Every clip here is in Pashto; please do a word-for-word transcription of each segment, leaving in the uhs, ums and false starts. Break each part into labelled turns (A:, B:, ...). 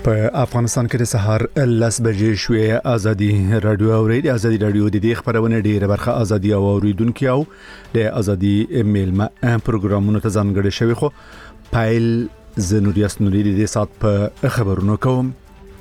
A: په افغانستان کې د سهار لس بجې شوې. ازادي رادیو اوري د ازادي رادیو د دې خبرونه ډیره برخه ازادي او اوریدونکو او د ازادي میلمه پروګرامونو ته ځانګړي شوی. خو پایل زنوریاس نوري د سات په خبرونو کوم.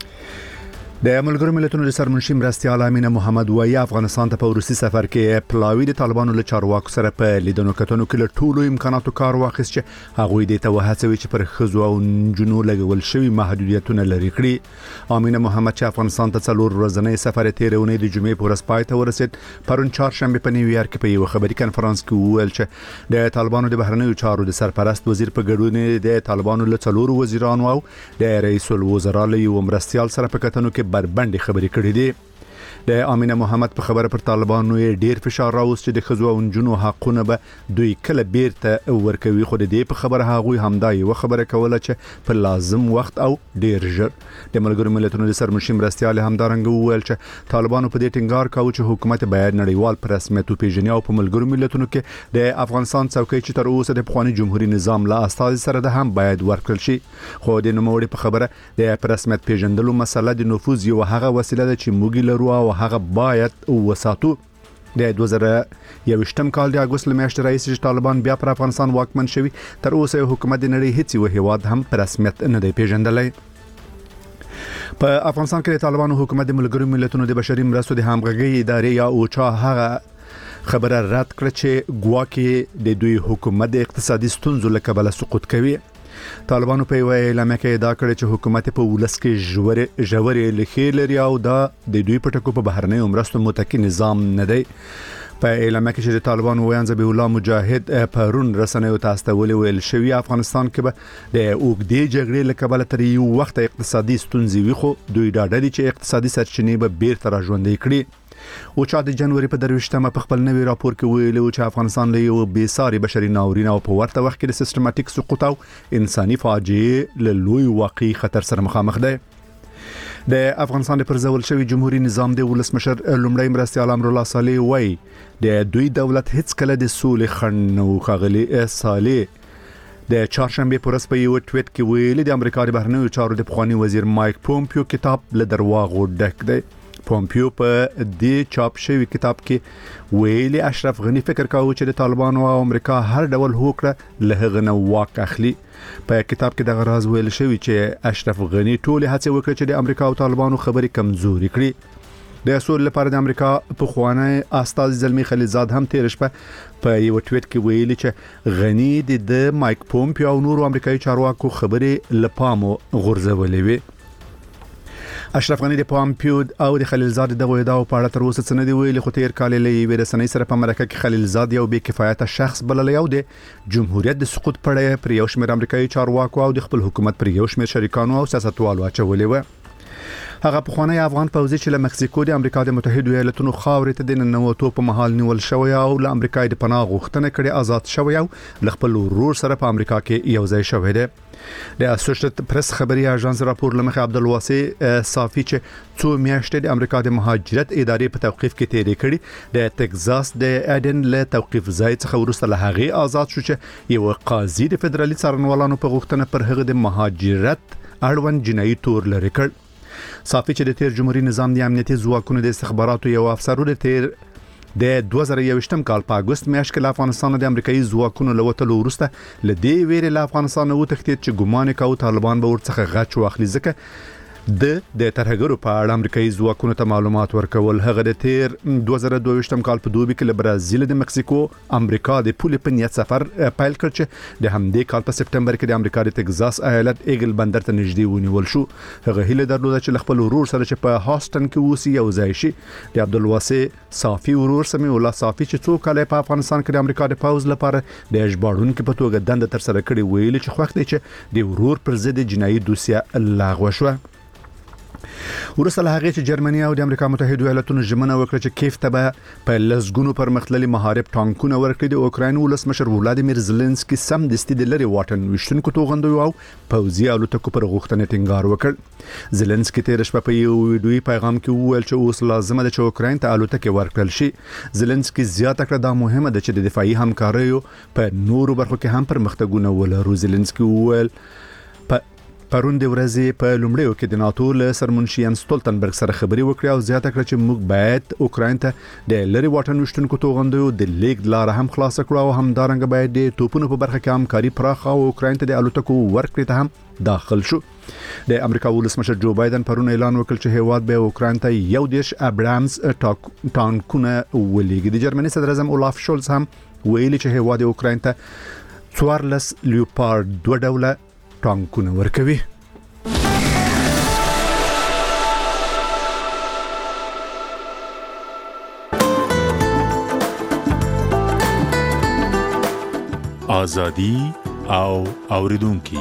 A: د ملګرو ملتونو د سرمنشي مرستيال امینه محمد وایي افغانستان ته په روسي سفر کې پلاوی د طالبانو له چارواکو سره په لیدنو کتنو کې له ټولو امکاناتو کار واخیست چې هغوی د توهڅوي چې پر خزو او جنو لګول شوی محدودیتونه لري کړی. امینه محمد چې افغانستان ته څلور ورځې سفر تیرونی د جمعې په ورځ پای ته ورسید پرون چهارشنبه په نیویارک کې په یو خبري کانفرنس کې وویل چې د طالبانو د بهرنیو چارو د سرپرست وزیر په ګډون د طالبانو له څلور وزیرانو او د رئیس الوزرا له یو مرستيال سره په کتنو کې بربندې خبرې کړې دي. د امینه محمد په خبره پر طالبانو ډیر فشار راوست چې د خزو او جنو حقونه به دوی کله بیرته ورکوي. خو د دې په خبره هغوی همدا یو خبره کوله چې په لازم وخت او ډیر ژر. د ملګرو ملتونو د سرمنشي مرستيال همدارنګ وویل چې طالبانو په دې ټینګار کاوه چې حکومت باید نړیوال په رسمیت وپیژني او په ملګرو ملتونو کې د افغانستان څوکۍ چې تر اوسه د پخوانی جمهوریت نظام لا استاد سره ده هم باید ورکړل شي. خو د نوموړي په خبره د په رسمیت پیژندلو مسله د نفوذ یو هغه وسیله ده چې موږ لرو او هغه باید وساتو. د دوه زره یوویشتم کال د اگست میاشتې رئیس چې طالبان بیا پر افغانستان واکمن شوي تر اوسه حکومت د نړۍ هیڅ یو هیواد هم پر رسمیت نه دی پیژندلی. په افغانستان کې د طالبانو حکومت د ملګرو ملتونو د بشري مرستو د همغږي ادارې یا اوچا هغه خبره رد کړ چې ګواکې د دوی حکومت د اقتصادي ستونزو له کبله سقوط کوي. طالبانو په یو اعلامیه کې ادعا کړې چې حکومت په ولس کې ژورې ژورې لخي لري او دا د دوی په ټکو په بهرنۍ مرستو متکی نظام نه دی. په اعلامیه کې چې طالبان وایي ذبیح الله مجاهد پرون رسنیو ته استولې ویل شوی افغانستان کې به د اوګدې جګړې له کبله تر یو وخت اقتصادي ستونزې وي خو دوی ډاډه دي چې اقتصادي سرچینې به بیرته راژوندې کړي. او چې د جنوري په درويشتمه په خپل نوي راپور کې ویلي چې افغانستان له یو بیساري بشري ناورین او په ورته وخت کې د سیستماتیک سقوط او انساني فاجعه له لوی واقعي خطر سره مخامخ دی. د افغانستان د پرځول شوی جمهوریت نظام د ولسمشر لومړی مرستيال امرالله صالح وایي د دوی دولت هیڅ کله د سولې خنډ نو خغلی صالح د چهارشنبه پر ورځ په یو ټویټ کې ویلي د امریکا د بهرنیو چارو د پخوانی وزیر مایک پومپیو کتاب له درواغو ډک دی. پومپیو په دې چاپ شوی کتاب کې ویلي اشرف غنی فکر کاوه چې د طالبانو او امریکا هر ډول هوکړه له هغه نه واک اخلي. په کتاب کې د غراز ویل شوی چې اشرف غنی ټول هڅه وکړه چې د امریکا او طالبانو خبرې کمزوري کړي. د اصول لپاره د امریکا په خوانه استاد زلمی خلیلزاد هم تیر شپه په یو ټویټ کې ویلي چې غنی د مایک پومپیو او نورو امریکایي چارواکو خبرې لپامو غورځولې وي. اشرف غنی د پومپیو او د خلیلزاد دغه ادعا په اړه تر اوسه څه نه دی ویلي. خو تیر کال له یوې رسنۍ سره په مرکه کې خلیلزاد یو بې کفایته شخص بللی او د جمهوریت د سقوط پړې پر یو شمېر امریکایي چارواکو او د خپل حکومت پر یو شمېر شریکانو او سیاستوالو اچولې و. هغه په خوانی افغان پوځي چې له مکسیکو د امریکا د متحده ایالاتونو خاورې ته د ننوتو په محل نیول شوی او له امریکا د پناه غوښتنه کړې آزاد شوی او خپل ورور سره په امریکا کې یو ځای شوی دی. د اسوسییټډ پریس خبري اژانس راپور لمخه عبدالواسع صافي چې څو میاشتې د امریکا د مهاجرت ادارې په توقيف کې تیرې کړې د ټکزاس د اډن له توقيف ځای څخه ورسته له هغه آزاد شو چې یو قاضي د فدرالي څارنوالانو په غوښتنه پر هغه د مهاجرت اړوند جنایي تور لري کړ. صافي چې د تیر جمهوریت نظام د امنیتي ځواکونو د استخباراتو یو افسر د تیر د دوه زره یوویشتم کال په اگست میاشت کې له افغانستان د امریکایي ځواکونو له وټلو ورسته لدې ویرې له افغانستان وتښتید چې ګمان کاوه طالبان به ورڅخه غچ واخلي ځکه د د ترهګرو په اړه امریکایي ځواکونو ته معلومات ورکول. هغه د تیر دوه زره دوه ویشتم کال په دوبي کې له برازیل د مکسیکو امریکا د پولې په نیت سفر پیل کړ چې د همدې کال په سپټمبر کې د امریکا د ټکزاس ایالت ایګل بندر ته نږدې ونیول شو. هغه هیله درلوده چې خپل ورور سره چې په هاستن کې اوسي یو ځای شي. د عبدالواسع صافي ورور سمي الله صافي چې څو کال په افغانستان کې د امریکا د پوز لپاره د اجبارونکو په توګه دند تر سره کړی ویل چې خوښ دی چې د ورور پر ضد جنایي دوسیه لغوه شو. ورسره هغه چې جرمني او د امریکا متحده ایالاتونو ژمنه وکړه چې کیف ته به په لسګونو پرمختللي محارب ټانکونه ورکړي. د اوکراین ولسمشر ولادیمیر زيلنسکي سم د ستې لري واټن وشتونکو توغندو او پوځي الوتکو پر غوښتنه ټینګار وکړ. زيلنسکي تیر شپه په یو ویډیوي پیغام کې وویل چې اوس لازم ده چې اوکراین ته الوتکې ورکړل شي. زيلنسکي زیاته کړه دا مهمه ده چې د دفاعي همکاریو په نورو برخو کې هم پرمختګونه ولرو. زيلنسکي وویل په پرون د ورځې په لومړیو کې د ناتو له سرمنشي ین ستولتنبرګ سره خبري وکړه او زیاته کړه چې موږ باید اوکراین ته د لری واټن وشتونکو توغندو د لیک لار هم خلاص کړو او هم دارنګ باید د توپونو په برخه کې همکاري پراخه او اوکراین ته د الوتکو ورکړې ته هم داخل شو. د امریکا ولسمشر جو بایدن پرون اعلان وکړ چې هیواد به اوکراین ته یو دیش ابرامز ټانکونه ولېږي. د جرمني صدر اعظم اولاف شولز هم ویلي چې هیواد اوکراین ته څوارلس لیوپارد دوه ډوله ټانکونه ورکوي.
B: آزادی او اوریدونکي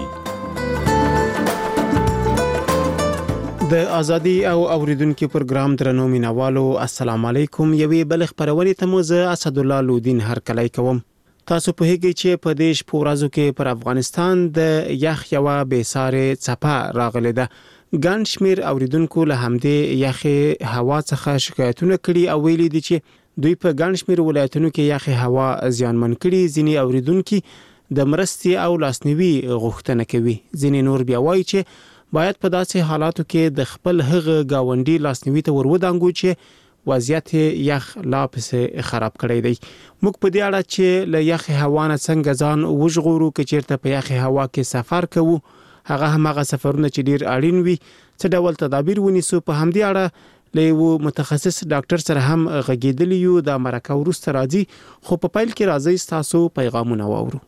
C: د ازادي او اوریدونکو پروګرام درنو مینوالو السلام علیکم. یوې بل خبرونه ته مو زه اسد الله لودین هر کله کوم. تاسو په هیګي چې په دیش پورازو کې پر افغانستان د یخ یو به ساره چپه راغله ده. ګڼ شمیر اوریدونکو له همدې یخ هوا څخه شکایتونه کړي او ویلي دي چې دوی په ګڼ شمیر ولایتونو کې یخ هوا زیانمن کړي. ځینې اوریدونکو د مرستي او لاسنیوي غوښتنه کوي. ځینې نور بیا وایي چې باید په داسې حالاتو کې د خپل هغه گاونډي لاسنیوي ته ورودانګو چې وضعیت یخ لا پسې خراب کړی دی. موږ په دې اړه چې له یخ هوا نه څنګه ځان وژغورو چې چیرته په یخ هوا کې سفر کوو هغه همغه سفرونه چې ډیر اړین وي څه ډول تدابیر ونیسو په همدې اړه له یو متخصص ډاکټر سره هم غږیدلی یو. د مرکه ورسته راځي خو په پیل کې راځي تاسو پیغامونه واورو.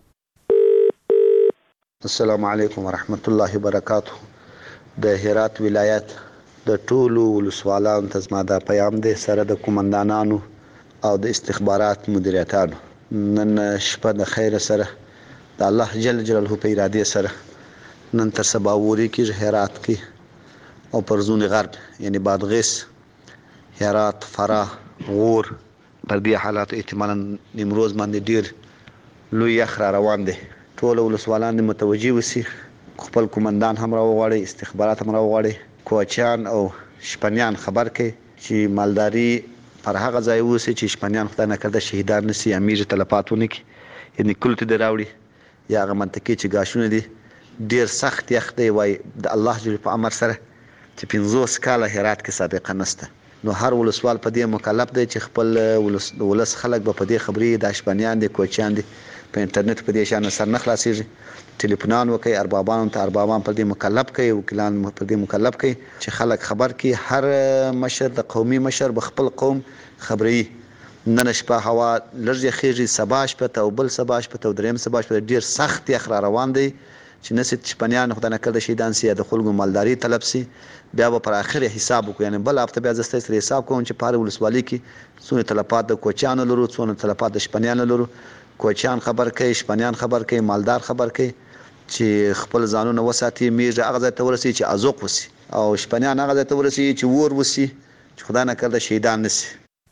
D: السلام علیکم ورحمت الله وبرکاته. د هرات ولایت د ټولو ولسوالانو ته زما د پیغام دی سره د قومندانانو او د استخبارات مدیریتانو. نن شپه د خیر سره د الله جل جلاله په اراده سره نن تر سبا ووري کې هرات کې او پرزون غرب یعنی بادغیس هرات فراه غور پر دې حالات احتمالاً نیمروز باندې ډیر لوی یخ را روان دي. ټول ولسوالان متوجي وسی خپل قومندان هم راوغړي استخبارات هم راوغړي کوچان او شپنیان خبر کړي چې مالداري پر هغه ځای وسی چې شپنیان خدای نه کړه شهیدان نسی امیر تلفاتونه کې یعنی کلت دی راوړي یا هغه منطقي چې گاشونه دي ډیر سخت یخ دی وای د الله جل په امر سره چې پنځوس کاله هرات کې سابقه نسته. نو هر ولسوال په دې مکلف دی چې خپل ولس خلک به په دې خبرې د شپنیان دي کوچان دي په انټرنیټ په دې شان سر نه خلاصيږي. ټلیفونان وکي اربابان ته اربابان په دې مکلف کوي وکیلان په دې مکلف کوي چې خلک خبر کوي. هر مشر د قومي مشر بخپل قوم خبري. نن شپه هوا لږه خېږي سبا شپه ته او بل سبا شپه ته دریم سبا شپه ډیر سخت یخ را روان دی چې نسیت شپنیان خدای نه کړه شهیدان سي د خلکو مالداري طلب سي بیا به پر اخر حساب وکړي. یعنی بل هفته بیا زسته سره حساب کوم چې پاره ولسوالۍ کې څونه تلفات د کوچانو لرو څونه تلفات د شپنیان لرو. کوچان خبر کوي شپنیان خبر کوي مالدار خبر کوي چې خپل ځانونه وساتي میږه هغه ځای ته ورسي چې ازوق وسی او شپنیان هغه ځای ته ورسي چې ور وسی چې خدای نه کړه شهیدان نسی.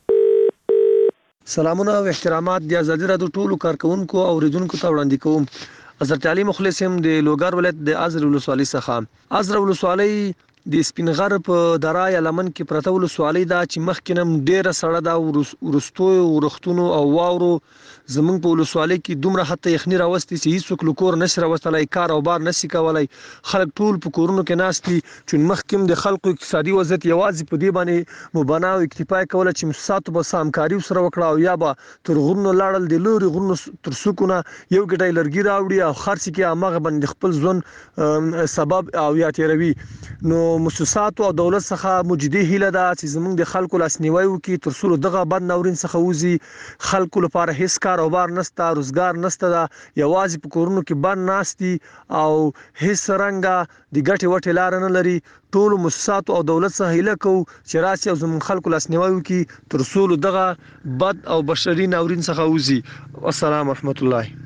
E: سلامونه او احترامات د ازادي رادیو ټولو کارکونکو او اوریدونکو ته وړاندې کوم. حضرت علي مخلص هم د لوګر ولایت د ازر ولسوالۍ څخه. ازر ولسوالۍ د سپینغر په درای لمن کې پرته ولسوالۍ دا چې مخکینم ډیره سړه دا ورستو ورختونو او واورو زمونږ په ولسوالۍ کې دومره حتی یخني راوستي چې هیڅوک له کور نشي راوستلی کار او بار نشي کولای. خلک ټول په کورونو کې ناست دي چې مخکیم د خلکو اقتصادي وضعیت یوازې په دې باندې مبنا او اکتفا کوله چې مساتو به همکاري سره وکړه او یا به تر غرونو لاړل د لوري غرونو تر سکونه یو ګډای لرګي راوړي او خرڅ کې هغه باندې خپل ځون سبب او یا تیروي. نو مؤسسات او دولت څخه مجدي هیله ده چې زمونږ د خلکو لاسنیوي وکړي تر څو دغه بد ناورین څخه وځي. خلکو لپاره هیڅ کاروبار نشته روزګار نشته دا یوازې په کورونو کې باندې ناشتي او هیڅ رنګه د ګټې وټې لار نه لري. ټول مؤسسات او دولت څخه هیله کوو چې راسي او زمونږ خلکو لاسنیوي وکړي تر څو دغه بد او بشري ناورین څخه وځي. والسلام ورحمت الله.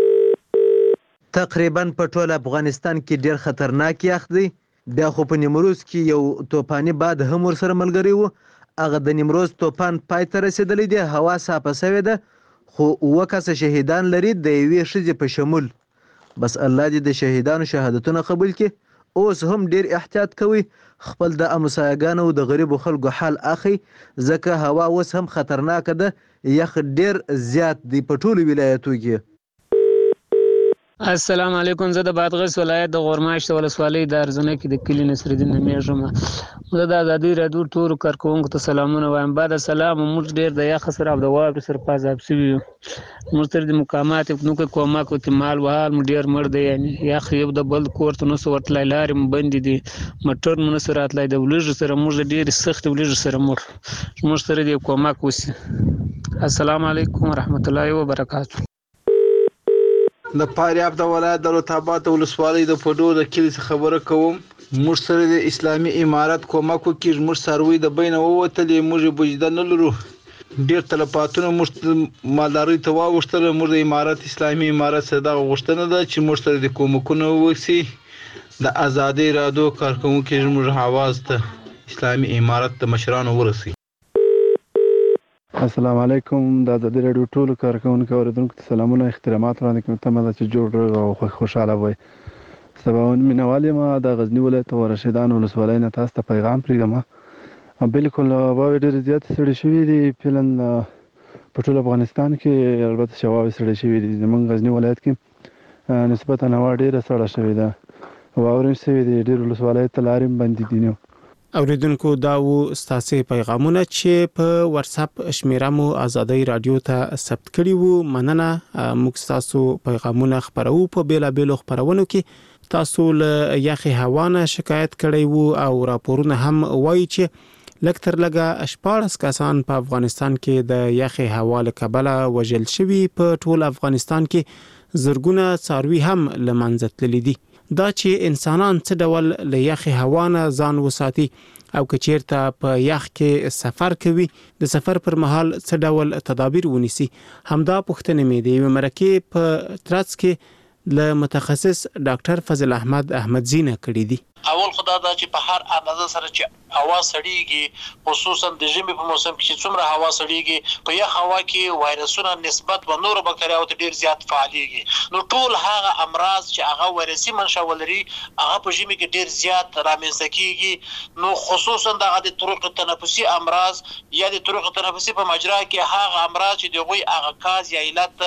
F: تقریبا په ټول افغانستان کې ډیر خطرناک یخ دی. بیا خو په نیمروز کې یو توپاني باد هم ورسره ملګری و. هغه د نیمروز توپان پای ته رسیدلی دی. هوا صافه شوې ده خو اوه کسه شهیدان لري د یوې ښځې په شمول. بس الله دې د شهیدانو شهادتونه قبول کړي. اوس هم ډیر احتیاط کوي خپل د امسایګانو او د غریبو خلکو حال اخی ځکه هوا اوس هم خطرناک ده. یخ ډیر زیات دی په ټولو ولایتو کې.
G: السلام علیکم. زه د بادغیس ولایت د غورماشت ولسوالۍ د ارزنه کې د کلی نصرالدین نومیږم. زه د ازادي راډیو ټولو کارکوونکو ته سلامونه وایم. بعد سلام. موږ ډېر د یخ سره او د واورې سره په عذاب شوي یو. موږ تر د مقامات نو که کومک وکړي مال وهال مو ډېر مړ دی. یعنې یخ یو د بل کور ته نسو ورتلی، لارې مو بندې دي، موټر مو نسو راتلی. د وریژو سره موږ د ډېرې سختې وریژو سره مړ. موږ سره دې کومک وشي. السلام علیکم ورحمت الله وبرکاته.
H: د فاریاب د ولایت د رطابات ولسوالۍ د پډو د کلي څخه خبره کوم. موږ سره د اسلامي امارت کومک وکړي. موږ څاروي د بینه ووتلې، موږ بوجده نه لرو، ډېر تلفاتونه موږ مالدارۍ ته واوښتل. موږ د امارت اسلامي امارت سره دغه غوښتنه ده چې موږ سره د کومکونه وشي. د ازادي راډیو کارکوونکي زموږ اواز ته اسلامي امارت د مشرانو ورسي.
I: السلام علیکم. د ازادي راډیو ټولو کارکوونکو اوریدونکو ته سلامونه احترامات وړاندې کوم. تمه ده چې جوړ او خوشاله وي. سباون مینوال یم د غزنی ولایت او رشیدان ولسوالۍ نه تاسو ته پیغام پرېږدم. بالکل واورې ډېرې زیاتې سړې شوي دي. فعلا په ټول افغانستان کې البته شواوې سړې شوي دي. زموږ غزنی ولایت کې نسبتا هوا ډېره سړه شوې ده، واورې شوي دي، ډېر ولسوالۍ ته لارې هم بندې دي. نو
C: اوریدونکو دا و ستاسو پیغامونه چې په واتس اپ شمیره مو ازادي رادیو ته ثبت کړي وو. مننه. موږ تاسو پیغامونه خبرو په بیلا بیلو خبرونو کې. تاسو له یخي هوا نه شکایت کړی وو او راپورونه هم وایي چې لکتر لګه شپاړس کسان په افغانستان کې د یخي هوا له کبله وژل شوي. په ټول افغانستان کې زرګونه څاروي هم له منځه تللي دي. دا چې انسانان څه ډول له یخي هوا نه ځان وساتي او که چیرته په یخ کې سفر کوي د سفر پر مهال څه ډول تدابیر ونیسي، همدا پوښتنې مې د یوې مرکې په ترڅ کې له متخصص ډاکټر فضل احمد احمدزی نه کړې دي.
J: اول خدا دا چې په هر اندازه سره چې هوا سړیږي، خصوصا د ژمي په موسم کې چې څومره هوا سړیږي، په یخ هوا کې وایرسونه نسبت به نورو بکتریاوو ته ډیر زیات فعالیږي. نو ټول هغه امراض چې هغه وایرسي منشأ ولري هغه په ژمي کې ډیر زیات رامنځته کیږي. نو خصوصا د طرق تنفسي امراض یا د طرق تنفسي په مجرا کې هغه امراض چې دغوی هغه کاز یا علت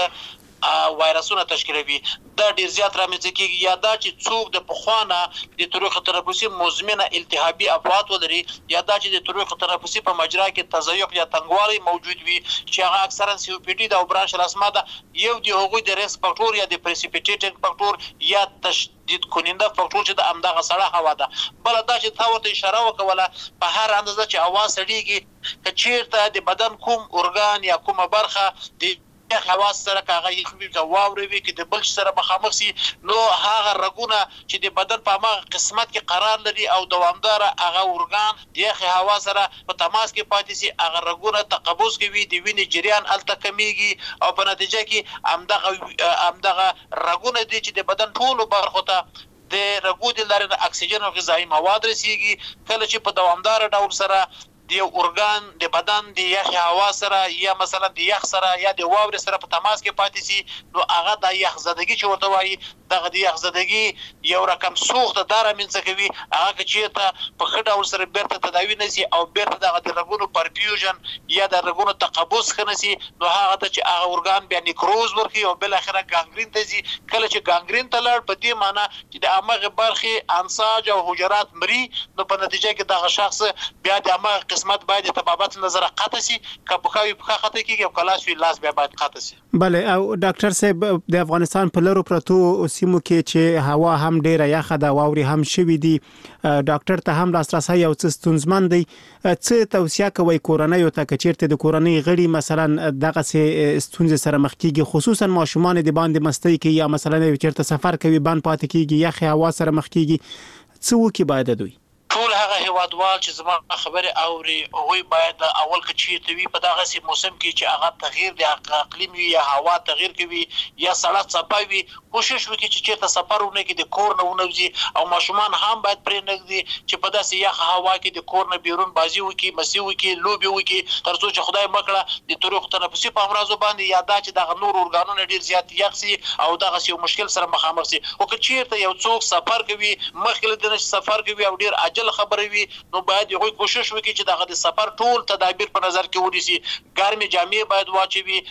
J: وایرسونه تشکیلوي دا ډیر زیات رامنځته کیږي. یا دا چې څوک د پخوانه د طرق تنفسي مزمنه التهابي افات ولري، یا دا چې د طرق تنفسي په مجرا کې تضیق یا تنګوالی موجود وي چې هغه اکثرا سی او پی ډي د برانش الاسما ده، یو دی هغوی د ریسک فاکټور یا د پریسیپیټیټینګ فاکټور یا تشدید کننده فاکټور چې د امدغه سړه هوا ده. بل دا چې تا ورته اشاره وکوله په هر اندازه چې هوا سړیږي که چیرته د بدن کوم ارګان یا کومه برخه د خواص سره کاغه یخوي کا واوري کې د بل سره مخامخ سي، نو هغه رګونه چې د بدن په هغه قسمت کې قرار لري او دوامدار هغه اورګان د هوا سره په تماس کې پاتې سي، هغه رګونه تقبض کوي، د وینې جریان الته کمیږي او په نتیجه کې امدغه امدغه رګونه دي چې د بدن ټولو برخو ته د رګو د لارې اکسیجن او غذایی مواد رسیږي. کله چې په دوامدار ډول سره د اورګان د بدن د یخ هوا سره یا مثلا د یخ سره یا د واورې سره په تماس کې پاتې سي، نو هغه د یخ زدګي چې ورته وایي دغه د یخ زدګي یو رقم سوخت دار منځ کوي. هغه چې ته په خډه ډول سره بیرته تداوی نشي او بیرته دغه د رګونو پرفیوژن یا د رګونو تقبض خنسي، نو هغه ته چې هغه اورګان بیا نیکروز ورکي او بل اخره ګانګرین ته ځي. کله چې ګانګرین ته لاړ په دې معنی چې د امغه برخه انساج او حجرات مري، نو په نتیجه کې دغه شخص بیا د امغه قسمت باید تبابت نظر قطع سي، کبخاوي په خطه کېږي او کلاس وی لاس بیا باید قطع سي.
C: بله. او ډاکټر صاحب د افغانستان په لرو پرتو سیمو کې چې هوا هم ډیره یخه ده، واوري هم شوي دي، ډاکټر ته هم لاسرسي یو څه ستونزمن دی، څه توصیه کوي کورنۍ ته چې چیرته د کورنۍ غړي مثلا دغه ستونزې سره مخ کیږي، خصوصا ماشومان د باندې مستی کوي یا مثلا چیرته سفر کوي باندې پاتې کیږي، یخ هوا سره مخ کیږي، څه وکي باید دوی؟
J: ټول هغه هیوادوال چې زما خبره اوري هغوی باید اول که چیرته وي په دغه سي موسم کې چې هغه تغییر د اقلیم وي یا هوا تغییر کوي یا سړه څپه وي، کوشش وکړي چې چیرته سفر ونه کړي، د کور نه ونوځي او ماشومان هم باید پرې نږدي چې په داسې یخ هوا کې د کور نه بیرون بازي وکړي، مسي وکړي، لوبې وکړي، تر څو چې خدای مکړه د طرق تنفسي په امراضو باندې یا دا چې دغه نور ارګانونه ډیر زیات یخ سي او دغه یو مشکل سره مخامخ سي. او که چیرته یو څوک سفر کوي مخکې د سفر کوي او ډیر عجل خبرې وي، نو باید یو کوشش وکړي چې دغه د سفر ټول تدابیر په نظر کې ونیسي. ګرمې جامې باید واچوي